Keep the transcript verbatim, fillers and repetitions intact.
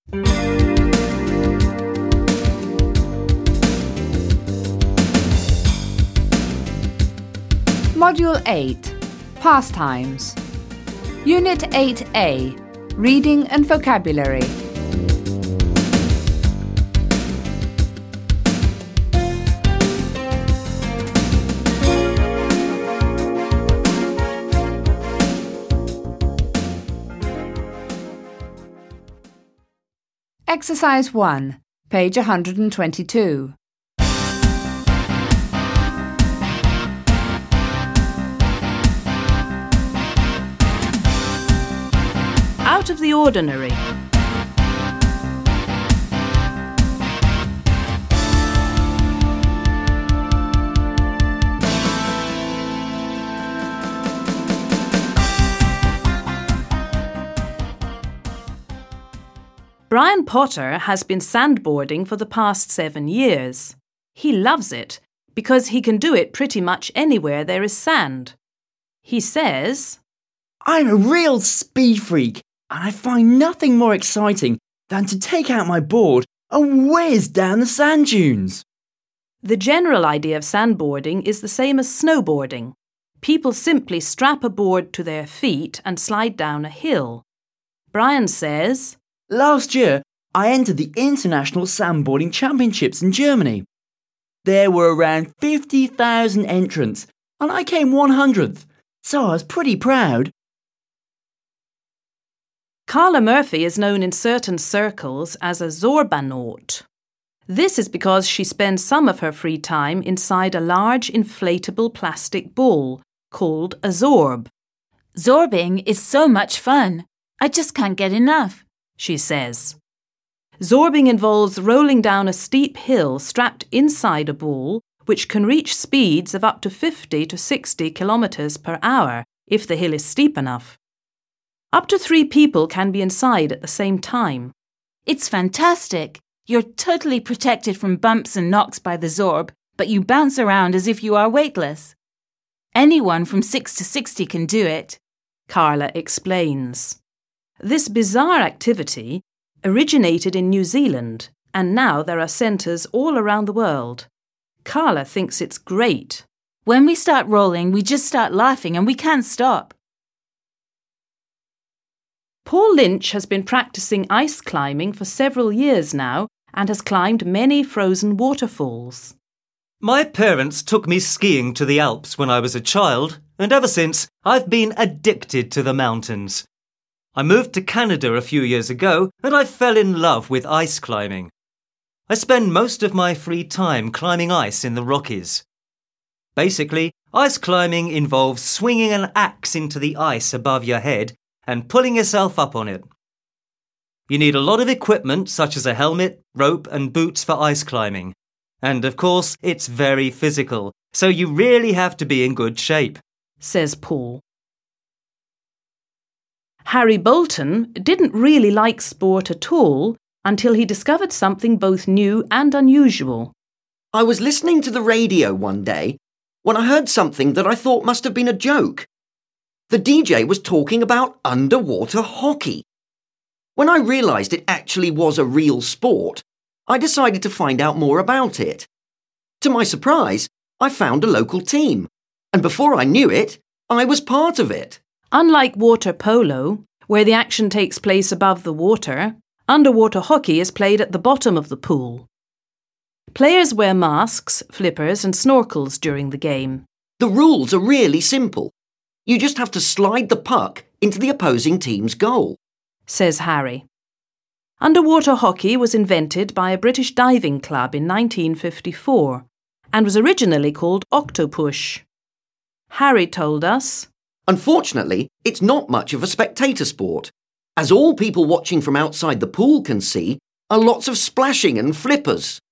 Module eight, Pastimes. Unit eight A, Reading and Vocabulary. Exercise one, page one hundred twenty-two. Out of the ordinary. Brian Potter has been sandboarding for the past seven years. He loves it because he can do it pretty much anywhere there is sand. He says, "I'm a real speed freak, and I find nothing more exciting than to take out my board and whiz down the sand dunes." The general idea of sandboarding is the same as snowboarding. People simply strap a board to their feet and slide down a hill. Brian says, "Last year, I entered the International Sandboarding Championships in Germany. There were around fifty thousand entrants, and I came one hundredth, so I was pretty proud." Carla Murphy is known in certain circles as a Zorbanaut. This is because she spends some of her free time inside a large inflatable plastic ball called a Zorb. "Zorbing is so much fun. I just can't get enough," she says. Zorbing involves rolling down a steep hill strapped inside a ball which can reach speeds of up to fifty to sixty kilometres per hour if the hill is steep enough. Up to three people can be inside at the same time. "It's fantastic. You're totally protected from bumps and knocks by the Zorb, but you bounce around as if you are weightless. Anyone from six to sixty can do it," Carla explains. This bizarre activity originated in New Zealand, and now there are centres all around the world. Carla thinks it's great. "When we start rolling, we just start laughing and we can't stop." Paul Lynch has been practising ice climbing for several years now and has climbed many frozen waterfalls. "My parents took me skiing to the Alps when I was a child, and ever since I've been addicted to the mountains. I moved to Canada a few years ago and I fell in love with ice climbing. I spend most of my free time climbing ice in the Rockies. Basically, ice climbing involves swinging an axe into the ice above your head and pulling yourself up on it. You need a lot of equipment such as a helmet, rope and boots for ice climbing. And of course, it's very physical, so you really have to be in good shape," says Paul. Harry Bolton didn't really like sport at all until he discovered something both new and unusual. "I was listening to the radio one day when I heard something that I thought must have been a joke. The D J was talking about underwater hockey. When I realised it actually was a real sport, I decided to find out more about it. To my surprise, I found a local team, and before I knew it, I was part of it." Unlike water polo, where the action takes place above the water, underwater hockey is played at the bottom of the pool. Players wear masks, flippers and snorkels during the game. "The rules are really simple. You just have to slide the puck into the opposing team's goal," says Harry. Underwater hockey was invented by a British diving club in nineteen fifty-four and was originally called Octopush. Harry told us, "Unfortunately, it's not much of a spectator sport. As all people watching from outside the pool can see, are lots of splashing and flippers.